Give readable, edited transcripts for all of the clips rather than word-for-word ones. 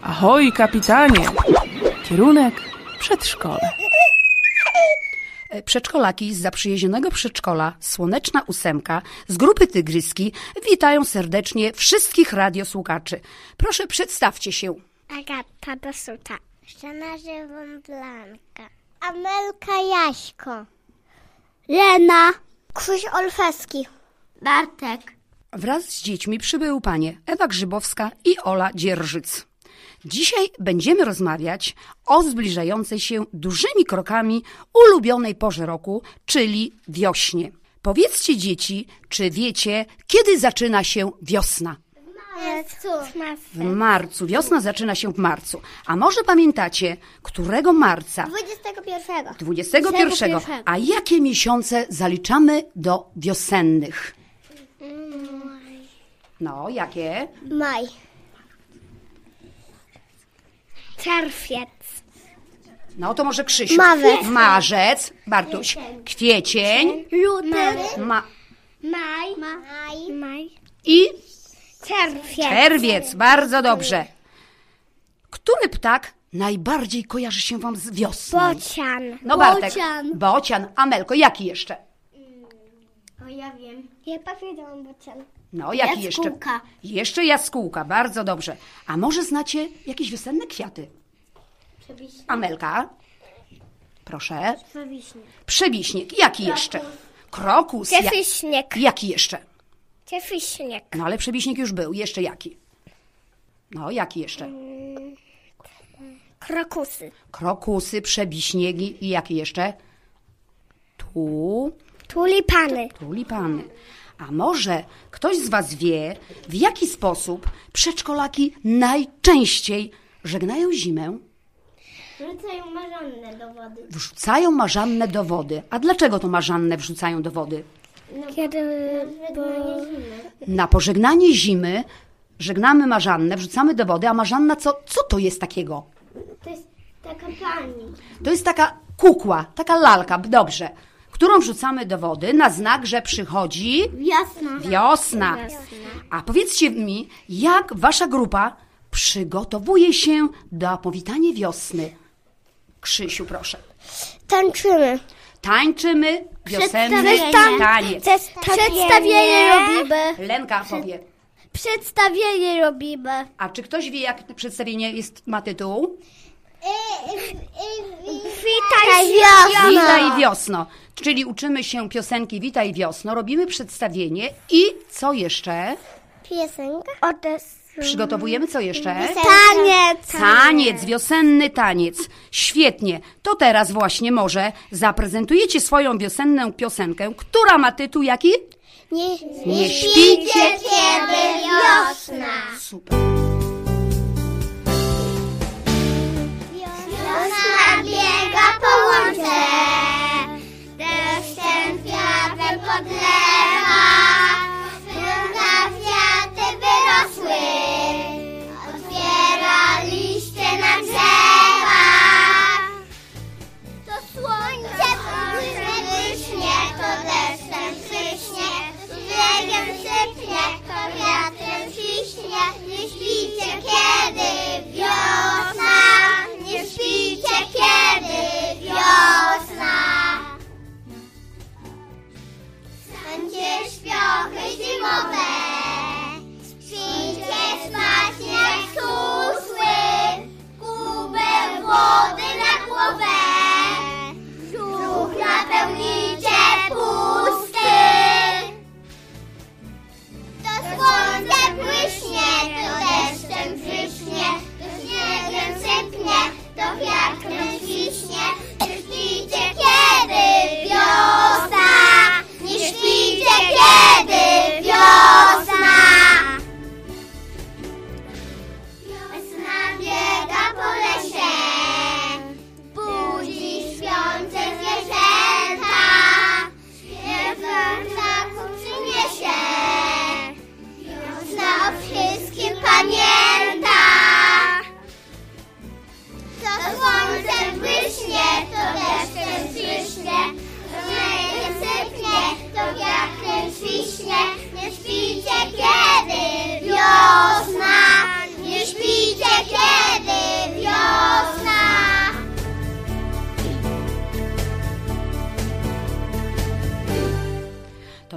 Ahoj, kapitanie! Kierunek przedszkole. Przedszkolaki z zaprzyjaźnionego przedszkola Słoneczna Ósemka z grupy Tygryski witają serdecznie wszystkich radiosłuchaczy. Proszę, przedstawcie się. Agata Dosuta. Szczena Żywą Blanka. Amelka Jaśko. Lena. Krzyś Olfeski. Bartek. Wraz z dziećmi przybyły panie Ewa Grzybowska i Ola Dzierżyc. Dzisiaj będziemy rozmawiać o zbliżającej się dużymi krokami ulubionej porze roku, czyli wiośnie. Powiedzcie, dzieci, czy wiecie, kiedy zaczyna się wiosna? W marcu. Wiosna zaczyna się w marcu. A może pamiętacie, którego marca? 21. 21. A jakie miesiące zaliczamy do wiosennych? No, jakie? Maj. Czerwiec. No to może Krzysiu. Marzec. Bartuś. Kwiecień. Luty. Maj. I Czerwiec. Bardzo dobrze. Który ptak najbardziej kojarzy się wam z wiosną? Bocian. No Bartek. Bocian. Amelko, jaki jeszcze? O, ja wiem. Ja powiedziałam bocian. No, jaki Jaskółka. jeszcze? Jeszcze jaskółka, bardzo dobrze. A może znacie jakieś wiosenne kwiaty? Przewiśniak. Amelka? Proszę. Przewiśniak. Przewiśniak. Jaki jeszcze? Krokus. Ciefiśniak. Jaki jeszcze? Ciefiśniak. No, ale przewiśniak już był. Jeszcze jaki? No, jaki jeszcze? Krokusy. Krokusy, przebiśniegi i jakie jeszcze? Tulipany. A może ktoś z was wie, w jaki sposób przedszkolaki najczęściej żegnają zimę? Wrzucają marzannę do wody. Wrzucają marzannę do wody. A dlaczego to marzannę wrzucają do wody? Na pożegnanie zimy żegnamy marzannę, wrzucamy do wody, a marzanna co to jest takiego? To jest taka pani. To jest taka kukła, taka lalka, dobrze, którą wrzucamy do wody na znak, że przychodzi wiosna. A powiedzcie mi, jak wasza grupa przygotowuje się do powitania wiosny? Krzysiu, proszę. Tańczymy wiosenny taniec. Przedstawienie robimy. Lenka powie. Przedstawienie robimy. A czy ktoś wie, jak przedstawienie ma tytuł? Witaj wiosno. Czyli uczymy się piosenki Witaj wiosno, robimy przedstawienie i co jeszcze? Piosenka. Przygotowujemy co jeszcze? Taniec. Wiosenny taniec. Świetnie. To teraz właśnie może zaprezentujecie swoją wiosenną piosenkę, która ma tytuł jaki? Nie śpijcie, kiedy wiosna. Super. Wiosna biega po łące, deszczem wiatrem podlewa, piękne kwiaty wyrosły, otwiera liście na drzewach. To słońce błyśnie, to deszczem pryśnie, brzegiem sypnie, to wiatrem ciśnie, nie śpi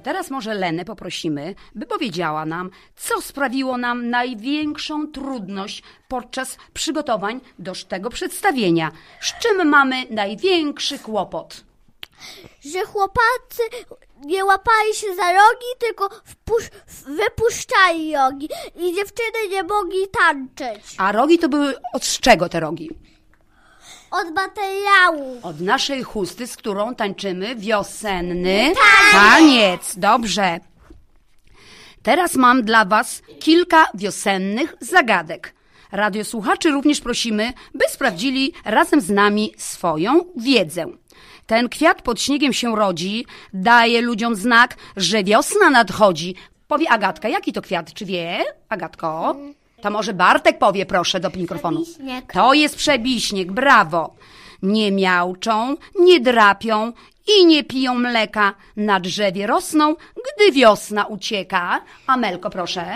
To teraz może Lenę poprosimy, by powiedziała nam, co sprawiło nam największą trudność podczas przygotowań do tego przedstawienia. Z czym mamy największy kłopot? Że chłopacy nie łapali się za rogi, tylko wypuszczali rogi i dziewczyny nie mogli tańczyć. A rogi to były od czego te rogi? Od materiału. Od naszej chusty, z którą tańczymy wiosenny taniec. Dobrze. Teraz mam dla was kilka wiosennych zagadek. Radiosłuchaczy również prosimy, by sprawdzili razem z nami swoją wiedzę. Ten kwiat pod śniegiem się rodzi, daje ludziom znak, że wiosna nadchodzi. Powie Agatka, jaki to kwiat? Czy wie, Agatko? To może Bartek powie, proszę, do mikrofonu. Przebiśnieg. To jest przebiśnieg, brawo. Nie miauczą, nie drapią i nie piją mleka. Na drzewie rosną, gdy wiosna ucieka. Amelko, proszę.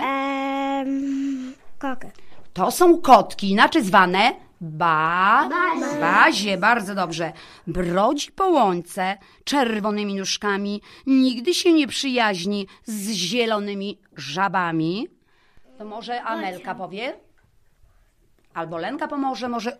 Kokę. To są kotki, inaczej zwane bazie, bardzo dobrze. Brodzi po łące czerwonymi nóżkami, nigdy się nie przyjaźni z zielonymi żabami. To może Amelka powie? Albo Lenka pomoże, może...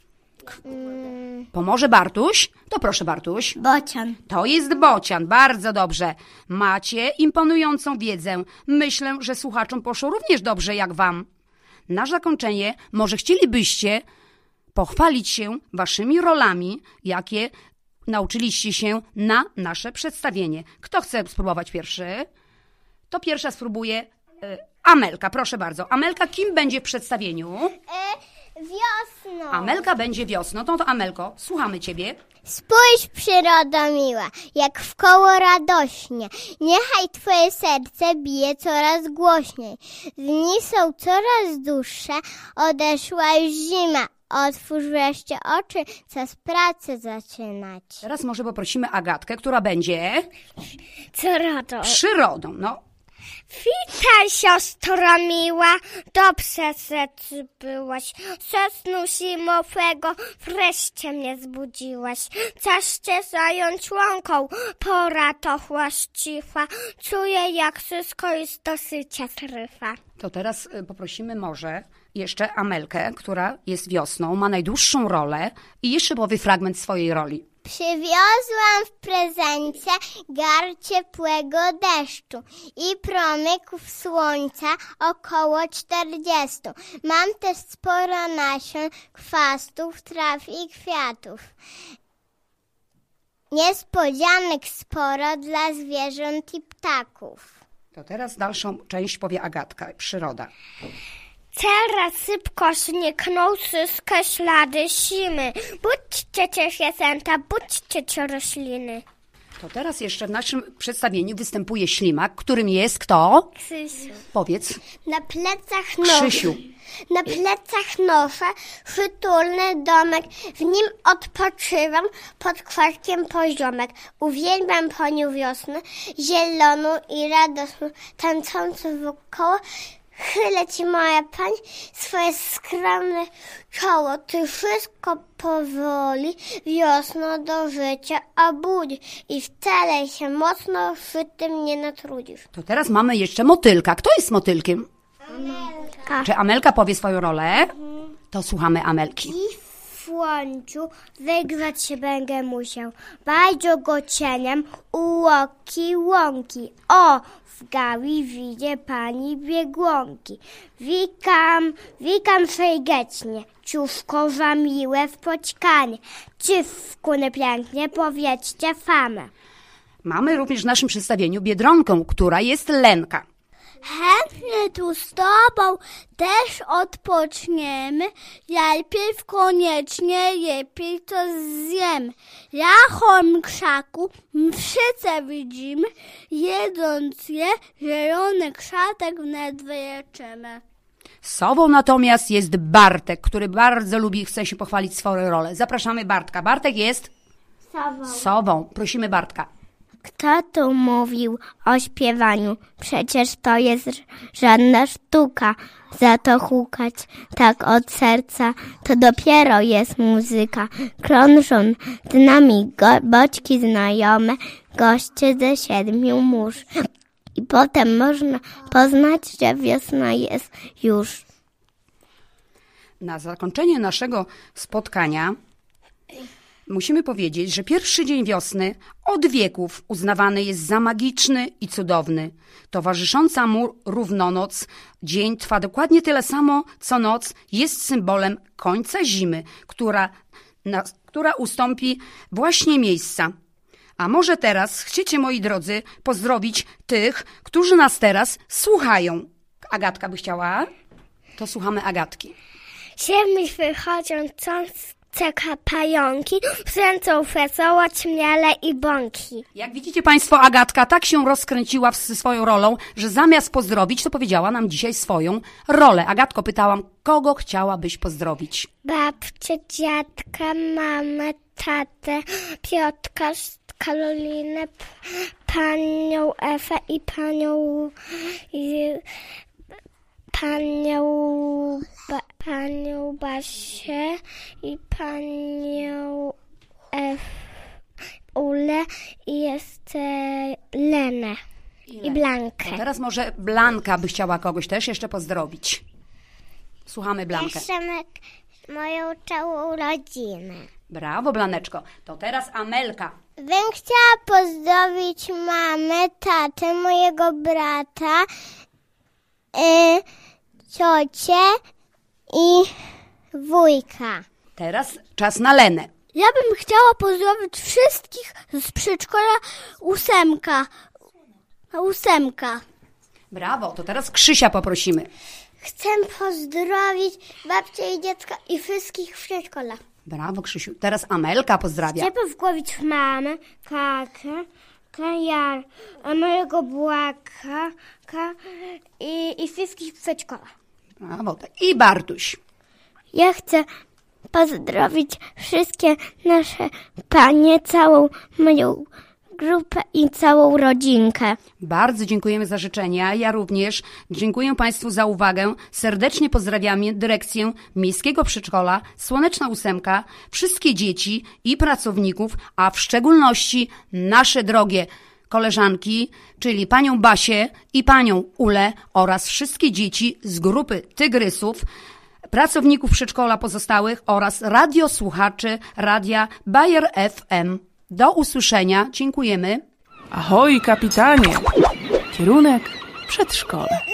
Pomoże Bartuś? To proszę, Bartuś. Bocian. To jest bocian, bardzo dobrze. Macie imponującą wiedzę. Myślę, że słuchaczom poszło również dobrze jak wam. Na zakończenie może chcielibyście pochwalić się waszymi rolami, jakie nauczyliście się na nasze przedstawienie. Kto chce spróbować pierwszy? To pierwsza spróbuje Amelka, proszę bardzo. Amelka, kim będzie w przedstawieniu? Wiosną. Amelka będzie wiosną. To Amelko, słuchamy ciebie. Spójrz, przyrodo miła, jak w koło radośnie. Niechaj twoje serce bije coraz głośniej. Dni są coraz dłuższe, odeszła już zima. Otwórz wreszcie oczy, czas pracy zaczynać. Teraz może poprosimy Agatkę, która będzie przyrodą. No. Witaj, siostro miła, dobrze, że ty byłaś. Ze snu zimowego wreszcie mnie zbudziłaś. Czas cię zająć łąką, pora to właściwa. Czuję, jak wszystko jest dosyć trwa. To teraz poprosimy może jeszcze Amelkę, która jest wiosną, ma najdłuższą rolę i jeszcze powie fragment swojej roli. Przywiozłam w prezencie gar ciepłego deszczu i promyków słońca około 40. Mam też sporo nasion, chwastów, traw i kwiatów. Niespodzianek sporo dla zwierząt i ptaków. To teraz dalszą część powie Agatka, przyroda. Teraz szybko znikną wszystkie ślady zimy. Budźcie cię święta, budźcie cię rośliny. To teraz jeszcze w naszym przedstawieniu występuje ślimak, którym jest kto? Krzysiu. Powiedz. Na plecach noszę. Krzysiu. Na plecach noszę przytulny domek. W nim odpoczywam pod kwarkiem poziomek. Uwielbiam panią wiosnę, zieloną i radosną, tańczącą wokoło. Chylę ci, moja pani, swoje skromne czoło. Ty wszystko powoli wiosną do życia obudzi i wcale się mocno przy tym nie natrudzisz. To teraz mamy jeszcze motylka. Kto jest motylkiem? Amelka. Czy Amelka powie swoją rolę? To słuchamy Amelki. I w słońcu wygrzać się będę musiał. Bardzo go cieniem ułoki łąki. O, w gałi widzę pani biegłonki. Wikam serdecznie, ciówkowa miłe w poćkanie. Dziewku pięknie powiedzcie famę. Mamy również w naszym przedstawieniu Biedronkę, która jest Lenka. Chętnie tu z tobą też odpoczniemy, najpierw koniecznie lepiej to zjemy. Rachom krzaku mszyce widzimy, jedząc je zielony krzatek wnet wyleczymy. Sową natomiast jest Bartek, który bardzo lubi i chce się pochwalić swoją rolę. Zapraszamy Bartka. Bartek jest? Sową. Prosimy Bartka. Kto tu mówił o śpiewaniu? Przecież to jest żadna sztuka. Za to hukać tak od serca, to dopiero jest muzyka. Krążą dnami boczki znajome, goście ze 7 mórz. I potem można poznać, że wiosna jest już. Na zakończenie naszego spotkania musimy powiedzieć, że pierwszy dzień wiosny od wieków uznawany jest za magiczny i cudowny. Towarzysząca mu równonoc, dzień trwa dokładnie tyle samo, co noc, jest symbolem końca zimy, która ustąpi właśnie miejsca. A może teraz chcecie, moi drodzy, pozdrowić tych, którzy nas teraz słuchają. Agatka by chciała? To słuchamy Agatki. Ziemi wychodzą ceka pająki, kręcą wesoło ćmiele i bąki. Jak widzicie Państwo, Agatka tak się rozkręciła ze swoją rolą, że zamiast pozdrowić, to powiedziała nam dzisiaj swoją rolę. Agatko, pytałam, kogo chciałabyś pozdrowić? Babcię, dziadka, mamę, tatę, Piotrka, Karolinę, panią Ewę i panią Basię i panią Ulę i jeszcze Lenę i Blankę. To teraz może Blanka by chciała kogoś też jeszcze pozdrowić. Słuchamy Blankę. Jeszcze moją całą rodzinę. Brawo, Blaneczko. To teraz Amelka. Bym chciała pozdrowić mamę, tatę, mojego brata, ciocię i wujka. Teraz czas na Lenę. Ja bym chciała pozdrowić wszystkich z przedszkola ósemka. Brawo, to teraz Krzysia poprosimy. Chcę pozdrowić babcię i dziecka i wszystkich w przedszkola. Brawo, Krzysiu. Teraz Amelka pozdrawia. Chcę pozdrowić mamę, tatę, mojego błaka i wszystkich w przedszkola. Brawo. I Bartuś. Ja chcę pozdrowić wszystkie nasze panie, całą moją grupę i całą rodzinkę. Bardzo dziękujemy za życzenia. Ja również dziękuję Państwu za uwagę. Serdecznie pozdrawiamy dyrekcję Miejskiego Przedszkola Słoneczna Ósemka, wszystkie dzieci i pracowników, a w szczególności nasze drogie koleżanki, czyli panią Basię i panią Ulę oraz wszystkie dzieci z grupy Tygrysów, pracowników przedszkola pozostałych oraz radiosłuchaczy Radia Bayer FM. Do usłyszenia. Dziękujemy. Ahoj, kapitanie. Kierunek przedszkole.